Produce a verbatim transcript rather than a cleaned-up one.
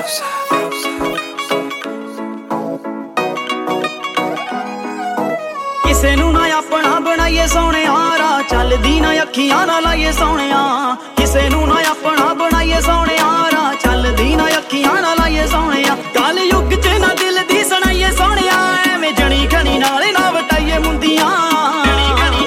ਕਿਸੇ ਨੂੰ ਨਾ ਆਪਣਾ ਬਣਾਈਏ ਸੋਹਣਿਆ, ਰਾਹ ਚੱਲਦੀ ਨਾ ਅੱਖੀਆਂ ਨਾ ਲਾਈਏ ਸੋਹਣਿਆ। ਕਿਸੇ ਨੂੰ ਨਾ ਆਪਣਾ ਬਣਾਈਏ ਸੋਹਣਿਆ, ਰਾਹ ਚੱਲਦੀ ਨਾ ਅੱਖੀਆਂ ਨਾ